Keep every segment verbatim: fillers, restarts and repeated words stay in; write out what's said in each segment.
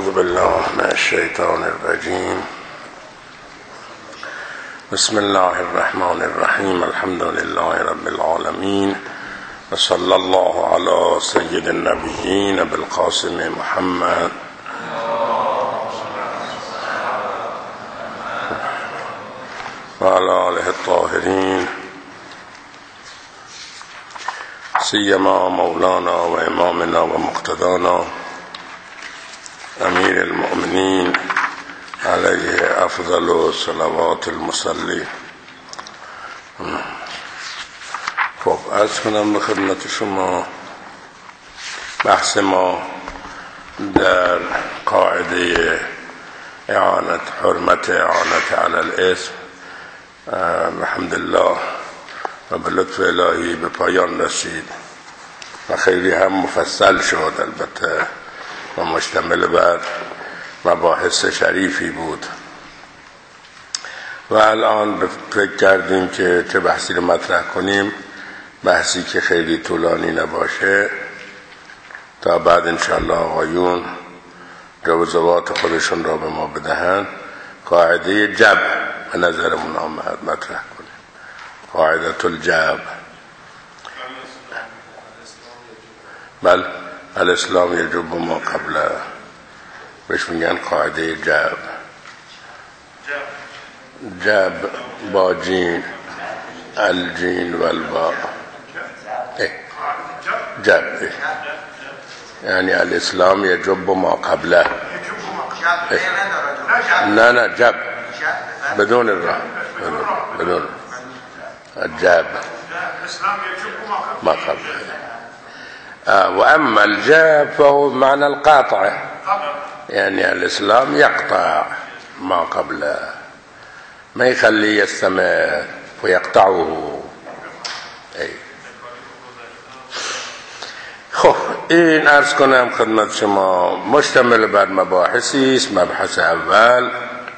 أعوذ بالله من الشيطان الرجيم. بسم الله الرحمن الرحيم. الحمد لله رب العالمين، وصلى الله على سيد النبيين بالقاسم محمد وعلى آله الطاهرين، سيما مولانا وإمامنا ومقتدانا أمير المؤمنين عليه أفضل صلوات المصلين. خب عرض کنم به خدمت شما بحث ما در قاعده اعانت حرمت اعانت علی الاسم الحمدلله و به لطف الهی به پایان رسید و خیلی هم مفصل شد، البته و مشتمل بر مباحث شریفی بود و الان فکر کردیم که چه بحثی رو مطرح کنیم، بحثی که خیلی طولانی نباشه تا بعد انشاءالله آقایون جوزوات خودشون را به ما بدهند. قاعده جبر به نظرمون آمد مطرح کنیم، قاعده الجبر. بل الاسلام یجب ما قبله، بهش میگن قاعده جبر. جبر با جین، الجین و الباء. جبر یعنی الاسلام یجب ما قبله. نه نه جبر بدون الراء، بدون الجبر ما قبله. و اما الجبر فهو معنى القاطع، يعني الإسلام يقطع ما قبله، ما يخليه يستمر ويقطعه. ای خب این عرض کنم خدمت شما مشتمل بر مباحثی است. مبحث اول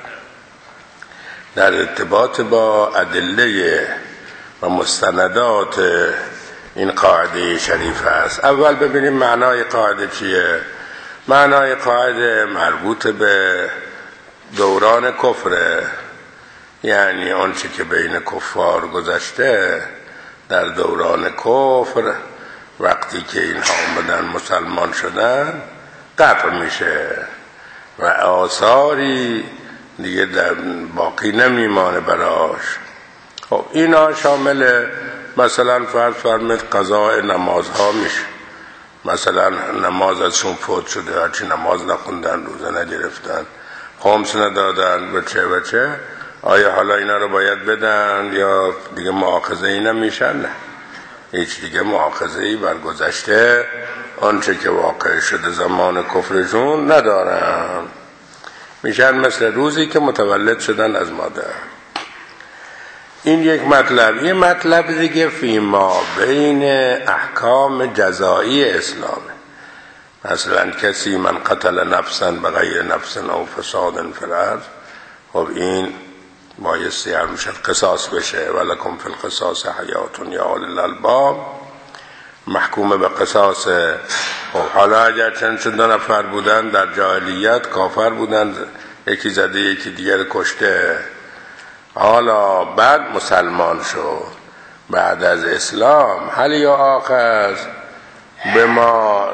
در ارتباط با ادله و مستندات این قاعده شریف است. اول ببینیم معنای قاعده چیه. معنای قاعده مربوط به دوران کفره، یعنی آنچه که بین کفار گذشته در دوران کفر، وقتی که اینها آمدن مسلمان شدن قطع میشه و آثاری دیگه در باقی نمیمانه براش. خب اینا شامل مثلا فرض فرمید قضاء نمازها میشه. مثلا نماز ازشون فوت شده، هرچی نماز نخوندن، روزه نگرفتن، خمس ندادن، بچه بچه، آیا حالا اینا رو باید بدن یا دیگه مؤاخذه ای نمیشن؟ نه، هیچ دیگه مؤاخذه ای بر گذشته آنچه که واقع شده زمان کفرشون ندارن، میشن مثل روزی که متولد شدن از مادر. این یک مطلب. یه مطلب دیگه فیما بین احکام جزایی اسلامه. مثلا کسی من قتل نفسا بغیر نفس او فساد فی الارض، خب این بایستی همیشه قصاص بشه. ولکم فی القصاص حیات یا اولی الالباب، محکوم به قصاص. خب حالا اگر چند چند دو نفر بودن در جاهلیت کافر بودن، یکی زده یکی دیگر کشته، حالا بعد مسلمان شد بعد از اسلام، هل یا آخذ به ما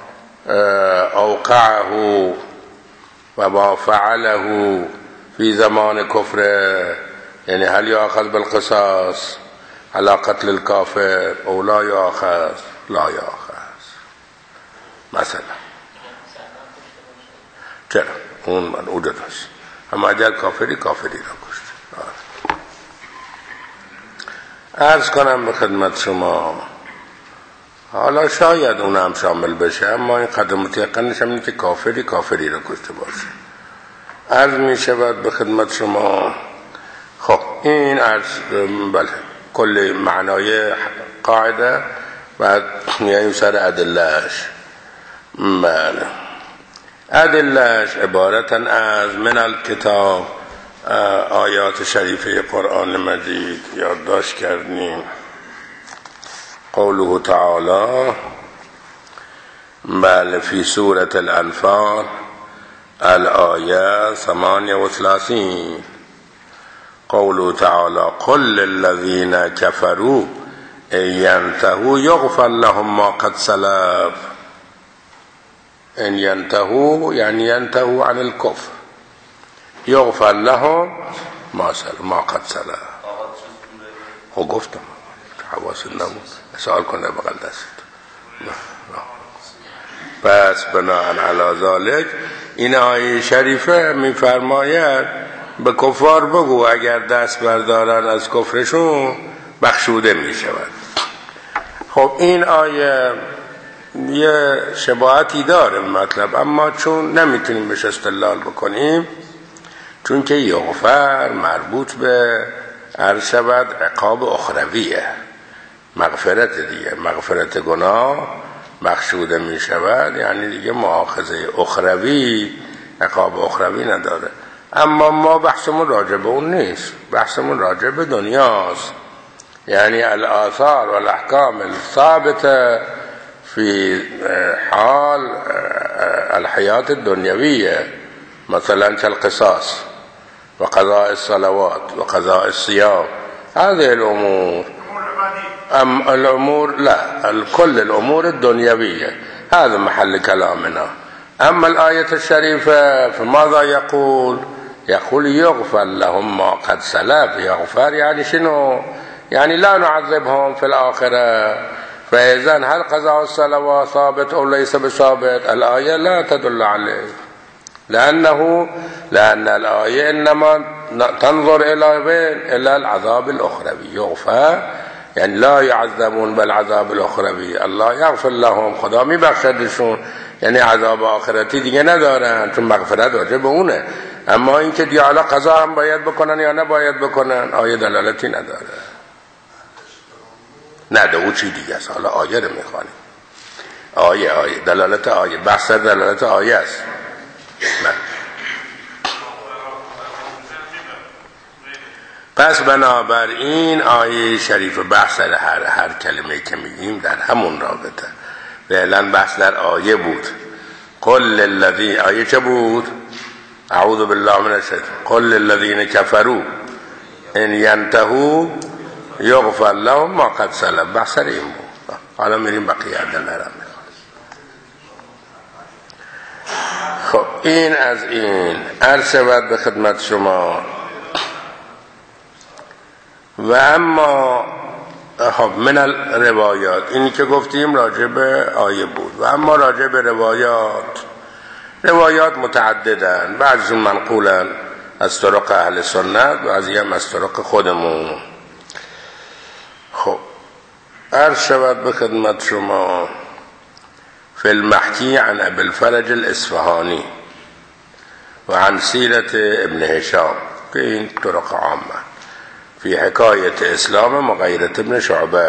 اوقعه و ما فعله فی زمان کفر، یعنی هل یا آخذ بالقصاص علی قتل الکافر او لا یا آخذ؟ لا یا آخذ. مثلا چرا؟ اون من او درست، اما اگر کافری کافری را کشت. عرض کنم به خدمت شما حالا شاید اون هم شامل بشه، اما این قدر متیقنش هم اینه که کافری کافری را کشته باشه. عرض می شود به خدمت شما. خب این عرض بله کل معنای قاعده، بعد میاییم سر ادلهش. بله ادلهش عبارتن از من الکتاب، آیات شریفه قرآن مجید یادداشت کردیم. قوله تعالی بله فی سورة الانفال الآية ثمانية وثلاثين قوله تعالى قل للذين كفروا إن ينتهوا يغفر لهم ما قد سلف. إن ينتهوا يعني ينتهوا عن الكفر، يغفر لهم ما سلف ما قد سلف. خب گفتم حواس نبود سوال کنه بغل دست. پس بناء علی ذلك این آیه شریفه میفرماید به کفار بگو اگر دست بردارن از کفرشون بخشوده می شود. خب این آیه یه شباهتی داره مطلب، اما چون نمیتونیم بهش استدلال بکنیم، چون که یغفر مربوط به عرض شود عقاب اخرویه، مغفرت دیگه، مغفرت گناه بخشوده می شود، یعنی دیگه مؤاخذه اخروی عقاب اخروی نداره. اما ما بحثمون راجع به اون نیست، بحثمون راجع به دنیاست، یعنی الاثار و الاحکام الثابته في حال الحياة الدنيوية، مثلا كالقصاص وقضاء الصلوات وقضاء الصيام، هذه الأمور. أم الأمور لا، كل الأمور الدنيوية هذا محل كلامنا. أما الآية الشريفة فماذا يقول؟ يقول يغفر لهم ما قد سلف. يغفر يعني شنو؟ يعني لا نعذبهم في الآخرة. فإذا هل قضاء الصلوات ثابت أو ليس بثابت؟ الآية لا تدل عليه، لأنه لأن الآية إنما تنظر إلى بين إلى العذاب الأخروي. يغفر يعني لا يعذبون بالعذاب الأخروي، الله يغفر لهم، خدا میبخشدشون، یعنی عذاب آخرتی دیگه ندارن، چون مغفرت واجب اونه. اما اینکه دیگه حالا قضا هم باید بکنن یا نباید بکنن، آیه دلالتی نداره. نه ده او چی دیگه است، حالا آیه رو میخوانیم. آیه آیه دلالت آیه، بحث دلالت آیه است. نه. پس بنابراین آیه شریف بحث در هر, هر کلمه که میگیم در همون رابطه. فعلا بحث در آیه بود. قل للذین، آیه چه بود؟ اعوذ بالله من الشیطان. قل للذین کفروا ان ینتهوا یغفر لهم ما قد سلف. بحث این بود. حالا میریم بقیه دلالت. خب این از این عرض شود به خدمت شما. و اما خب من الروایات، اینی که گفتیم راجع به آیه بود. و اما راجع به روایات، روایات متعددن، بعضی منقولن از طرق اهل سنت، بعضی هم از طرق خودمون. خب عرض شود به خدمت شما فی المحکی عن ابی الفرج الاصفهانی و عن سیرت ابن هشام، که این طرق عامه، في حكاية إسلام مغيرة بن شعبة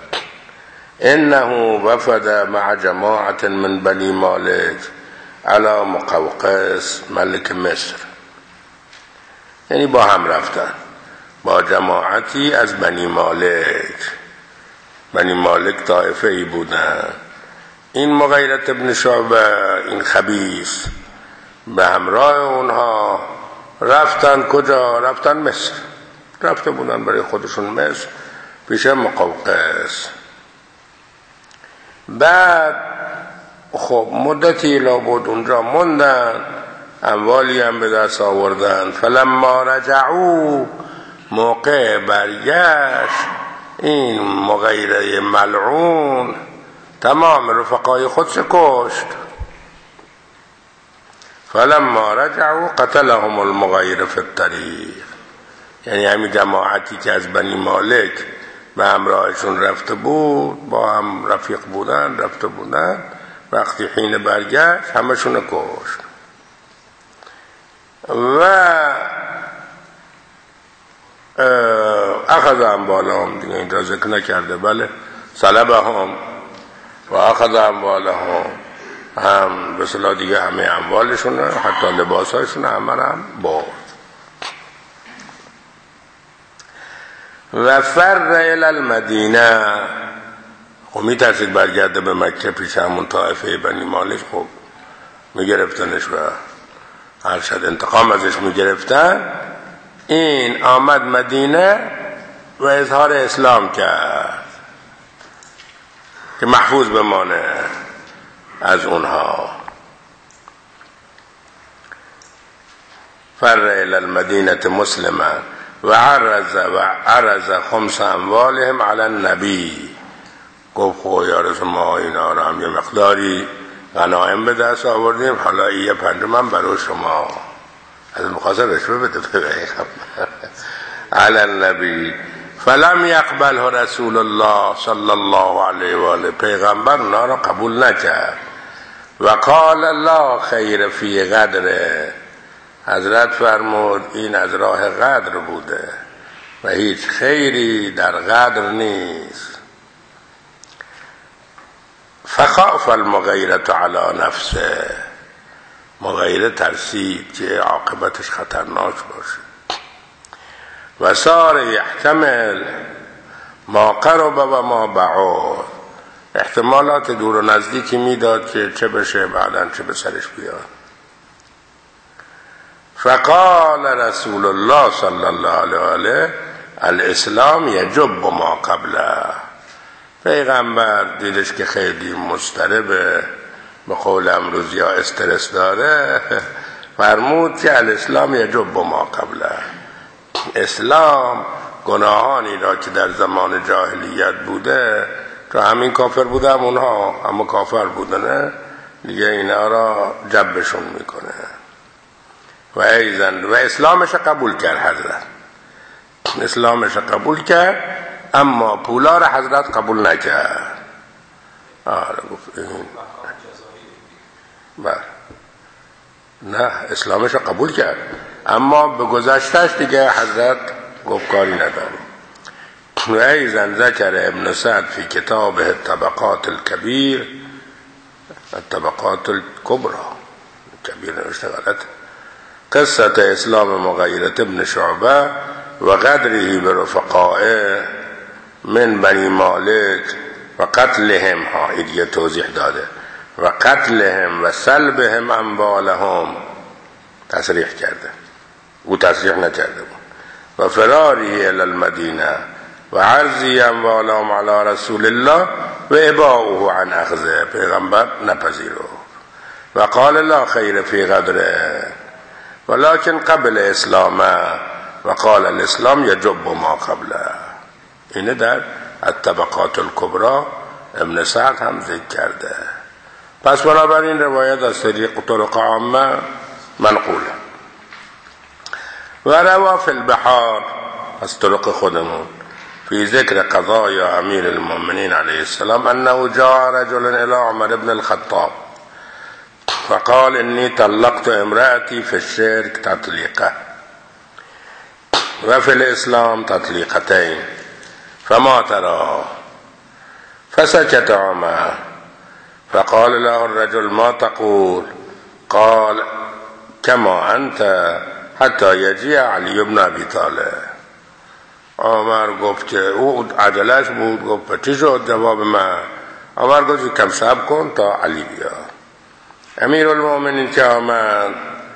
إنه وفد مع جماعة من بني مالك على مقوقس ملك مصر. یعنی با هم رفتن با جماعتی از بنی مالک. بنی مالک طائفه ای بودن. این مغیرة ابن شعبه، این خبیث، به همراه اونها رفتن کجا؟ رفتن مصر. رفته بودن برای خودشون مصر، پیش مقوقس. بعد خب مدتی لابد اونجا موندن، اموالی هم به دست آوردن. فلما رجعو، موقع برگشت، این مغیره ملعون تمام رفقای خودش کشت. فلما رجعو قتلهم المغیره فی الطریق. یعنی همین جماعتی که از بنی مالک به همراهشون رفته بود، با هم رفیق بودن، رفته بودن، وقتی حین برگشت همشون کشت. و اخذ اموالهم، دیگه اینجا ذکر نکرده، بله، صلبهم و اخذ اموالهم، هم به صلاح دیگه همه اموالشون، حتی لباسایشون همه هم برد. و فر الى المدینه، خب می ترسید برگرده به مکه، پیش همون طائفه بنی مالک. خب می گرفتنش و ارشد انتقام ازش میگرفتن، این آمد مدینه و اظهار اسلام کرد که محفوظ بمانه از اونها. فر الى المدینه مسلما و عرض و عرض خمس اموالهم علی النبی. گفت خب یا رسول ما اینا رو هم یه مقداری غنایم به دست آوردیم، حالا یه پنجم برای شما. از مخواصر رشوه بده پیغمبر علی النبی. فلم یقبله رسول الله صلی الله علیه و آله. پیغمبر اونا را قبول نکرد. و قال لا خیر فی قدره. حضرت فرمود این از راه قدر بوده و هیچ خیری در قدر نیست. فخاف المغیرة علی نفسه. مغیره ترسید که عاقبتش خطرناک باشه. و سار یحتمل ما قرب و ما بعد. احتمالات دور و نزدیکی میداد که چه بشه بعداً چه به سرش بیاد. فقال رسول الله صلی الله علیه و آله الاسلام یجب ما قبله. پیغمبر دیدش که خیلی مضطربه، به قول امروزی ها استرس داره، فرمود که الاسلام یجب ما قبله. اسلام گناهانی را که در زمان جاهلیت بوده، تو همین کافر بوده هم اونها اما کافر بودنه دیگه، اینا را جبشون میکنه. و ایزن و اسلامش قبول کرد حضرت، اسلامش قبول کرد، اما پولار حضرت قبول نکرد. آره گفت این بله نه اسلامش قبول کرد، اما به گذشتش دیگه حضرت گفت کاری نداره. و ایزن ذکر ابن سعد فی کتابه الطبقات الكبیر الطبقات الكبرى، کبیر نوشته غلط، قصة اسلام مغیرة ابن شعبه و قدره برفقائه من بنی مالک و قتلهم، ها ایدیه توضیح داده، و قتلهم و سلبهم اموالهم، تصریح کرده، او تصریح نکرده بود. و فراری الی المدینه و عرضی اموالهم علی رسول الله و اباؤه عن اخذه. پیغمبر نپذیرفت و قال لا خیر فی قدره ولكن قبل اسلامه و قال الاسلام یجب ما قبله. اینه در الطبقات الکبرى ابن سعد هم ذکر کرده. پس بنابراین روایت از طریق طرق عامه منقوله. و روا فی البحار، از طرق خودمون، فی ذکر قضایا امیر المؤمنین علیه السلام انه جاء رجل الى عمر بن الخطاب فقال انی طلقت امرأتی فی الشرك تطلیقه و فی الاسلام تطلیقتین فما ترى؟ فسكت عمر فقال له الرجل ما تقول؟ قال كما انت حتى يجيء علي بن ابي طالب. عمر گفت که او عجلش بود، گفت چی شد؟ جواب من عمر گفت کم صبر کن تا علی بیاد. امیر المؤمنین که آمد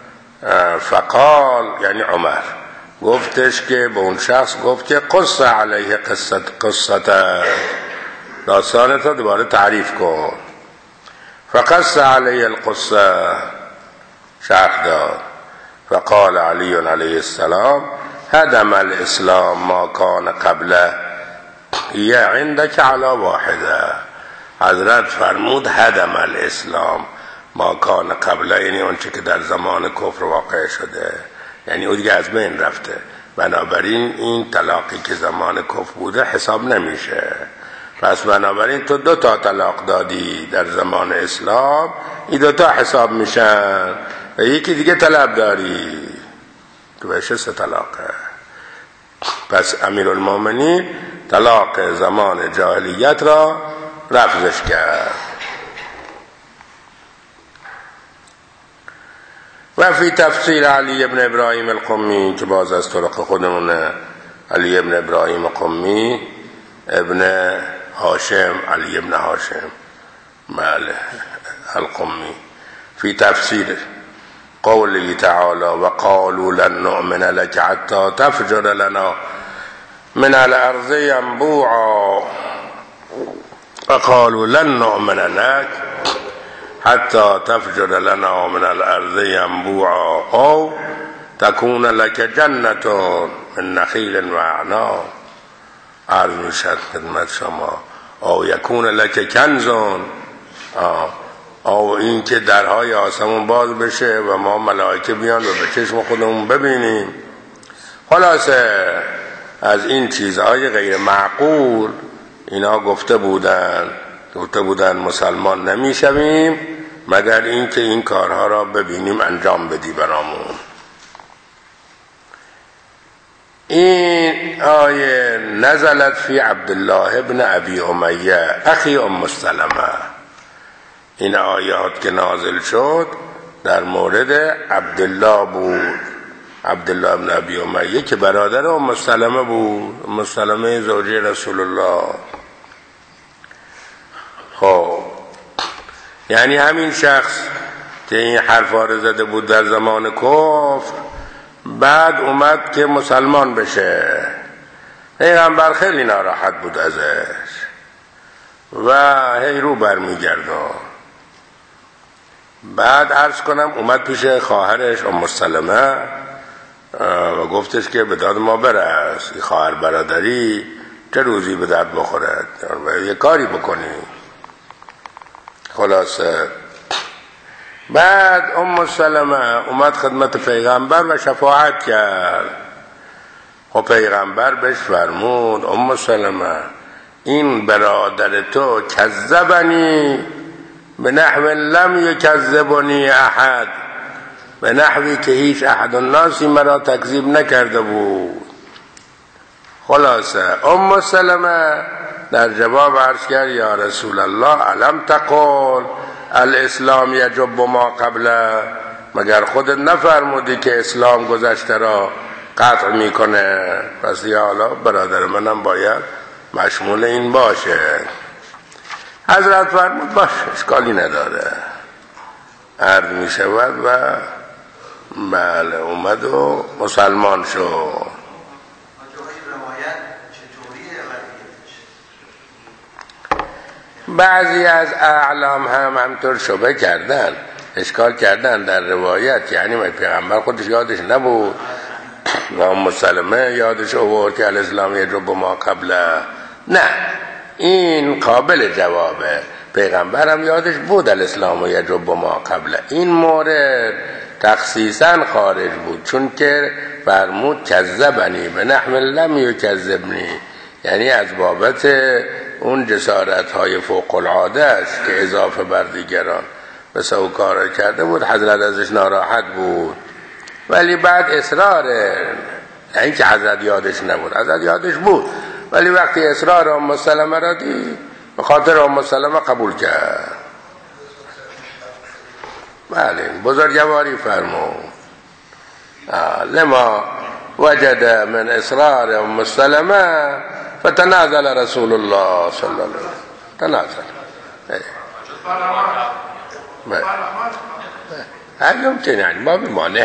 فقال، یعنی عمر گفتش که به اون شخص گفت که قصه علیه قصه قصه داستانتا دوباره تعریف کن. فقص علیه القصه، شرح داد. فقال علی علیه السلام هدم الاسلام ما کان قبله یه عندك علی واحده. حضرت فرمود هدم الاسلام ما کان قبله، یعنی اونچه که در زمان کفر واقع شده، یعنی او دیگه از بین رفته. بنابراین این طلاقی که زمان کفر بوده حساب نمیشه. پس بنابراین تو دو تا طلاق دادی در زمان اسلام، این دو تا حساب میشن و یکی دیگه طلب داری، تو بهش سه طلاقه. پس امیر المؤمنین طلاق زمان جاهلیت را رفضش کرد. و فی تفسیر علی ابن ابراهیم القمی، که باز از طرق خودمونه، علی ابن ابراهیم القمی ابن هاشم، علی ابن هاشم مال القمی، فی تفسیر قوله تعالی و قالوا لن نؤمن لك حتى تفجر لنا من الارض ينبوعا و قالوا لن نؤمن لك حتى تفجر لنا من الارض ينبوعا او تكون لك جنة من نخیل و اعناب. عرض میشد خدمت شما او یکون لک کنزون، او این که درهای آسمون باز بشه و ما ملائکه بیان و به چشم خودمون ببینیم. خلاصه از این چیزهای غیر معقول اینا گفته بودن گفته بودن مسلمان نمیشویم مگر این که این کارها را ببینیم انجام بدی برامون. این آیه نزلت فی عبدالله ابن ابی امیه اخی ام سلمه. این آیات که نازل شد در مورد عبدالله بود، عبدالله ابن ابی امیه که برادر ام سلمه بود، ام سلمه زوجه رسول الله. خب یعنی همین شخص که این حرفا رو زده بود در زمان کفر، بعد اومد که مسلمان بشه. پیغمبر خیلی ناراحت بود ازش و هی رو برمیگردن. بعد عرض کنم اومد پیش خواهرش ام سلمه و گفتش که به داد ما برس، این خواهر برادری چه روزی به درد بخورد و یه کاری بکنی. خلاصه بعد ام سلمه اومد خدمت پیغمبر و شفاعت کرد. خب پیغمبر بهش فرمود ام سلمه این برادر تو کذبنی به نحو لم یکذبنی احد، به نحوی که هیچ احد الناسی مرا تکذیب نکرده بود. خلاصه ام سلمه در جواب عرض کرد یا رسول الله علم تقول الاسلام یجب ما قبله، مگر خودت نفرمودی که اسلام گذشته را قطع میکنه؟ پس یا حالا برادر منم باید مشمول این باشه. حضرت فرمود باشه اشکالی نداره. عرض میشود و بله اومد و مسلمان شد. بعضی از اعلام هم همطور شبه کردن، اشکال کردن در روایت، یعنی پیغمبر خودش یادش نبود و ام سلمه یادش آورد که الاسلام یجب ما قبله. نه، این قابل جوابه. پیغمبر هم یادش بود الاسلام یجب ما قبله. این مورد تخصیصا خارج بود، چون که فرمود کذبنی به نحو لم یکذبنی، یعنی از بابت اون جسارت های فوق العاده است که اضافه بر دیگران به سو کار کرده بود. حضرت ازش ناراحت بود، ولی بعد اصراره، این که حضرت یادش نبود، حضرت یادش بود، ولی وقتی اصرار ام سلمه را دید به خاطر ام سلمه قبول کرد. بله بزرگواری فرمود لما وجد من اصرار ام سلمه فتنازل رسول الله صلی الله علیه وسلم. تنازل هر یمکن یعنی ما بمانه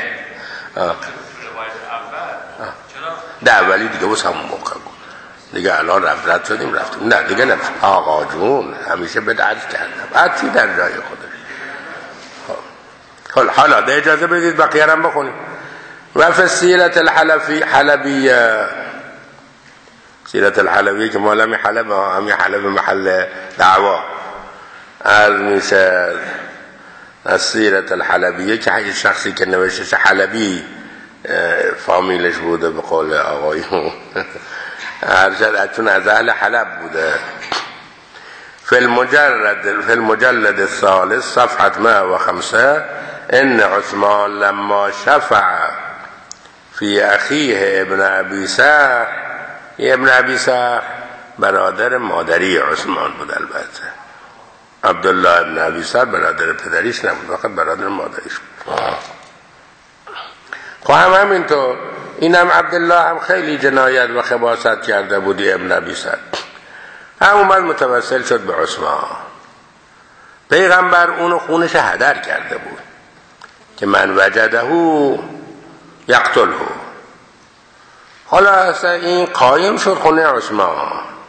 ده اولی دیگه بس همون موقع بود دیگه. الان رفت رد شدیم رفتیم، نه دیگه نمیشه. آقا جون همیشه بدعت کردم، حتی در جای خودش. خب حالا ده اجازه بدید بقیه هم بخونیم. و فی سیرت الحلفی حلبیه، سیرت الحلبیه که مالمی حلب همی حلب محل دعوا عرض میشه. از سیرت الحلبیه که هیچ شخصی که نوشتش حلبی فامیلش بوده به قول آقایون ارشد، چون از اهل حلب بوده. فی المجلد فی المجلد الثالث صفحه مئة و خمسة ان عثمان لما شفع فی اخیه ابن ابی سهل، ابن ابی سهل برادر مادری عثمان بود، البته عبدالله ابن ابی سهل برادر پدریش نبود، فقط برادر مادریش بود. خب هم همینطور اینم عبدالله هم خیلی جنایت و خباثت کرده بودی ابن ابی سهل، هم اومد متوسل شد به عثمان. پیغمبر اونو خونش هدر کرده بود، که من وجده یقتله. خلاص این قایم شد خونه عثمان،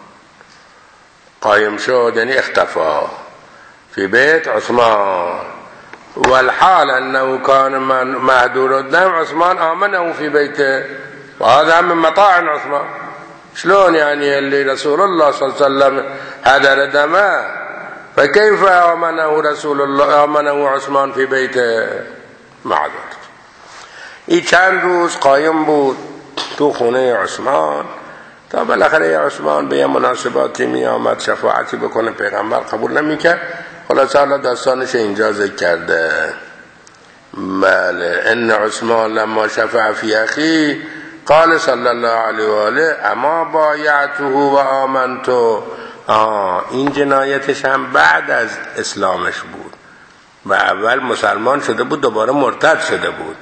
قایم شد یعنی اختفا فی بیت عثمان، والحال انه كان معدور الدم عثمان آمنه في بيته، وهذا من مطاعن عثمان. شلون يعني اللي رسول الله صلى الله عليه وسلم هدر دمه فكيف آمنه رسول الله آمنه عثمان في بيته؟ معذور. این چند روز قایم بود تو خونه عثمان تا بالاخره عثمان به یه مناسباتی می آمد شفاعتی بکنه، پیغمبر قبول نمیکرد. خلاص حالا داستانش اینجا ذکر کرده. بله ان عثمان لما شفع فی اخی قال صلی الله علیه و آله اما بایعته و آمنتو. آه این جنایتش هم بعد از اسلامش بود، و اول مسلمان شده بود دوباره مرتد شده بود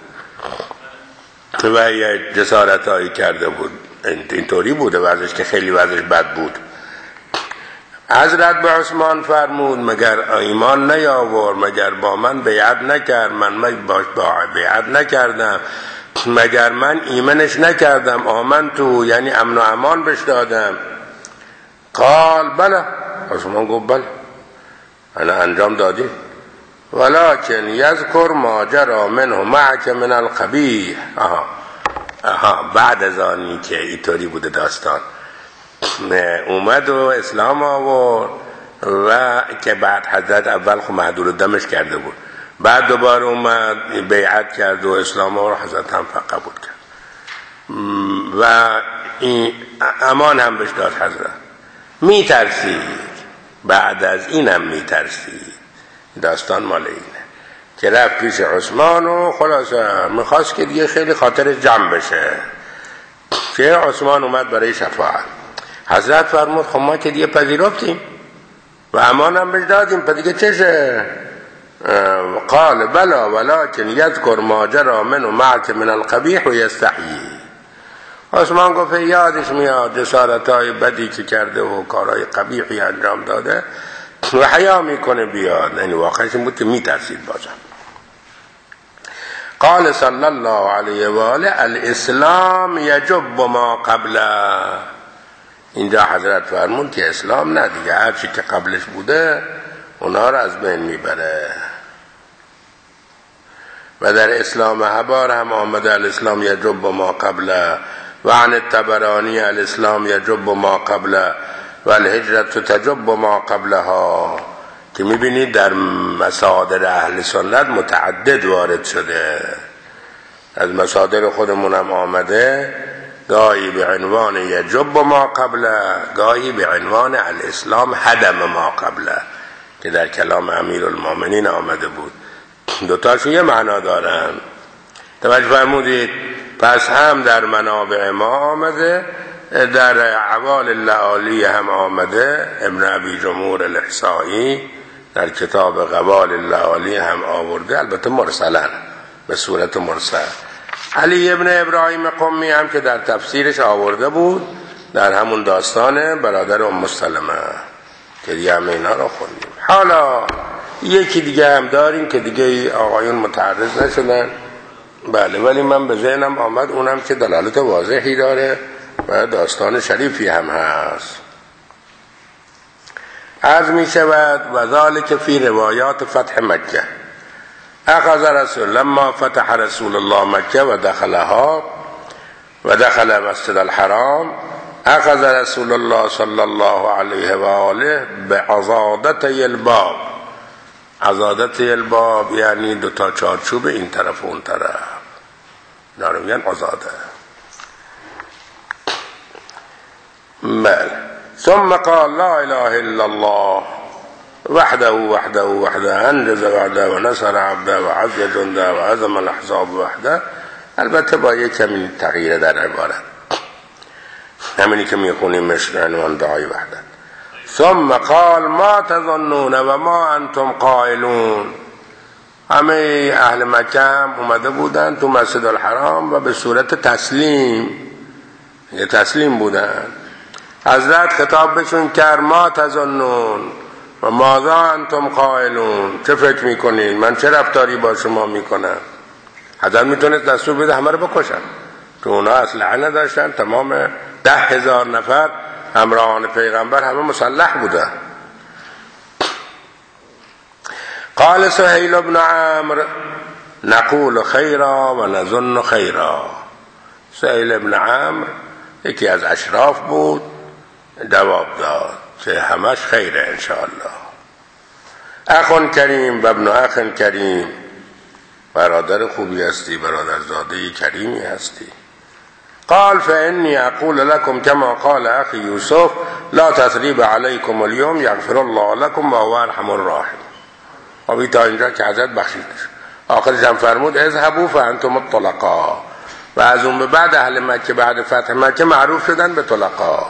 و یه جسارت هایی کرده بود. اینطوری بوده وضعش که خیلی وضعش بد بود. حضرت به عثمان فرمود مگر ایمان نیاور، مگر با من بیعت نکرد، من باش با بیعت نکردم، مگر من ایمنش نکردم، آمن تو یعنی امن و امان بش دادم. قال بله، عثمان گفت بله انا انجام دادی، ولكن یذکر ما جرى منه معك من القبیح. آها آها بعد از آنی که اینطوری بوده داستان اومد و اسلام آورد و که بعد حضرت اول خب معدول دمش کرده بود، بعد دوباره اومد بیعت کرد و اسلام آورد، حضرت هم قبول کرد و این امان هم بهش داد. حضرت می ترسید، بعد از اینم می ترسید. داستان مال اینه که رفت پیش عثمان و خلاصه میخواست که دیگه خیلی خاطر جمع بشه که عثمان اومد برای شفاعت. حضرت فرمود خب ما که دیگه پذیرفتیم و امان هم بهش دادیم، پس دیگه چشه؟ قال بلا ولكن یذکر ما جرى منه معك من القبیح و یستحیی. عثمان گفت یادش میاد جسارتای بدی که کرده و کارهای قبیحی انجام داده و حیا میکنه بیاد. یعنی واقعش این بود که میترسید بازم. قال صلی الله علیه و آله الاسلام یجب ما قبله. اینجا حضرت فرمود که اسلام نه دیگه، هر چی که قبلش بوده اونا رو از بین میبره. و در اسلام حبار هم آمده الاسلام یجب ما قبله و عن الطبرانی الاسلام یجب ما قبله و الهجرت تجب ما قبلها، که میبینید در مصادر اهل سنت متعدد وارد شده. از مصادر خودمون هم آمده، گاهی به عنوان یجب ما قبله، گاهی به عنوان الاسلام هدم ما قبله که در کلام امیرالمومنین آمده بود. دوتاشون یه معنا دارن. توجه فرمودید؟ پس هم در منابع ما آمده، در اعوال اللآلی هم آمده. ابن ابی جمهور الاحصایی در کتاب قوال اللآلی هم آورده، البته مرسلن به صورت مرسل. علی ابن ابراهیم قمی هم که در تفسیرش آورده بود در همون داستان برادر ام سلمه که دیگه همه اینا رو خوندیم. حالا یکی دیگه هم داریم که دیگه آقایون متعرض نشدن، بله، ولی من به ذهنم آمد، اونم که دلالت واضحی داره و داستان شریفی هم هست. عرض می شود و ذالک فی روایات فتح مکه. اخذ رسول لما فتح رسول الله مکه و دخلها و دخل مسجد الحرام اخذ رسول الله صلی الله علیه و آله به عضادته الباب. عضادته الباب یعنی دو تا چارچوب این طرف و اون طرف، اینا میگن عضاده. بله. ثم قال لا اله الا الله وحده وحده وحده انجز وعده و نصر عبده و عز جنده و عظم الاحزاب وحده. البته با یک کمی تغییر در عبارت، همینی که میخونیمش عنوان دعای وحده. ثم قال ما تظنون و ما انتم قائلون. همه اهل مکه هم اومده بودن تو مسجد الحرام و به صورت تسلیم یه تسلیم بودن. حضرت خطاب بهشون کرد ما تظنون و ماذا انتم قائلون، چه فکر میکنین، من چه رفتاری با شما میکنم. حضرت میتونست دستور بده همه رو بکشن، تو اونا اسلحه نداشتن، تمام ده هزار نفر همراهان پیغمبر همه مسلح بودن. قال سهیل بن عمرو نقول خیرا و نظن خیرا. سهیل بن عمرو یکی از اشراف بود، جواب داد که همش خیره انشاءالله. اخون کریم و ابن اخن کریم، برادر خوبی هستی، برادرزاده کریمی هستی. قال فإني أقول لكم كما قال أخي يوسف لا تثريب عليكم اليوم يغفر الله لكم وهو أرحم الراحمين. و تا اینجا که حضرت بخشید، آخرش هم فرمود اذهبوا فأنتم الطلقاء. و از اون به بعد اهل مکه بعد فتح مکه معروف شدن به طلقاء،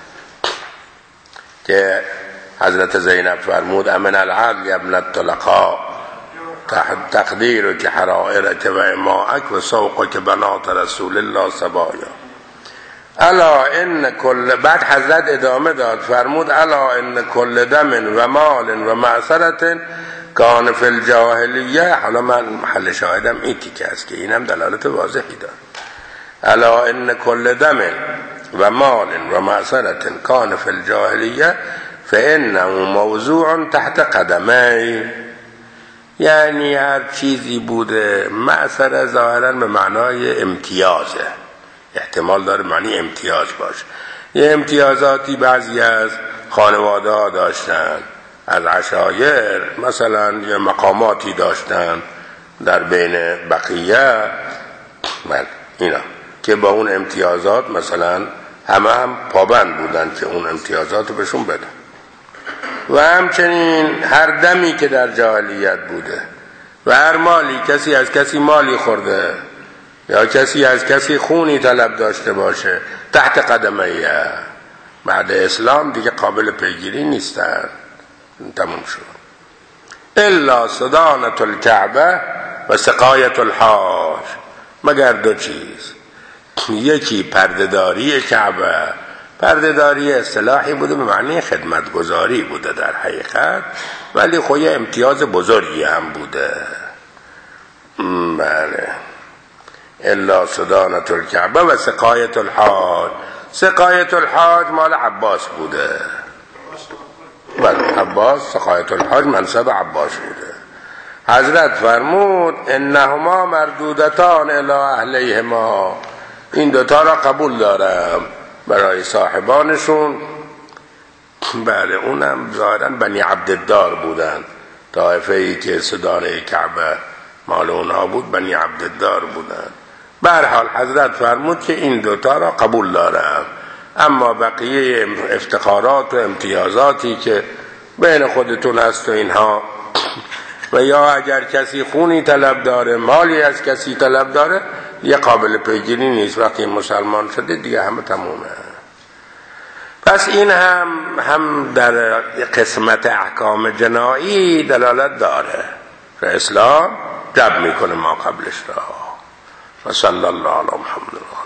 که حضرت زینب فرمود امن العدل ابن الطلقاء تقدیر که حرائرک و اماعک و سوق که بنات رسول الله سبایا. الا ان کل، بعد حضرت ادامه داد فرمود الا ان کل دم و مال و معصرت کان فی الجاهلیه. حالا من محل شاهدم این تیکه است که اینم دلالت واضحی داره. الا ان کل دم و مال و معصرت کان فی الجاهلیه فانه موضوع تحت قدمی. یعنی هر چیزی بوده، معصره ظاهرا به معنای امتیازه، احتمال داره معنی امتیاز باشه. یه امتیازاتی بعضی از خانواده ها داشتن، از عشایر مثلا یه مقاماتی داشتن در بین بقیه، بله اینا که با اون امتیازات مثلا همه هم پابند بودن که اون امتیازات رو بهشون بدن. و همچنین هر دمی که در جاهلیت بوده و هر مالی، کسی از کسی مالی خورده یا کسی از کسی خونی طلب داشته باشه، تحت قدمیه، بعد اسلام دیگه قابل پیگیری نیستن، تموم شد. الا صدانة الکعبه و سقایت الحاج، مگر دو چیز، یکی پردهداری کعبه. پردهداری اصطلاحی بوده به معنی خدمتگزاری بوده در حقیقت، ولی خود یه امتیاز بزرگی هم بوده. بله. الا صدانة الکعبه و سقایت الحاج. سقایت الحاج مال عباس بوده. بله عباس، سقایت الحاج منصب عباس بوده. حضرت فرمود انهما مردودتان الی اهلیهما، این دوتا را قبول دارم برای صاحبانشون. بله اونم ظاهرا بنی عبدالدار بودن، طائفه ای که صدانه کعبه مال اونها بود، بنی عبدالدار بودن. به هر حال حضرت فرمود که این دوتا را قبول دارم، اما بقیه افتخارات و امتیازاتی که بین خودتون هست و اینها، و یا اگر کسی خونی طلب داره، مالی از کسی طلب داره، یه قابل پیگیری نیست. وقتی مسلمان شده دیگه همه تمومه. پس این هم هم در قسمت احکام جنایی دلالت داره که اسلام جب میکنه ما قبلش را. و صلی الله علی محمد.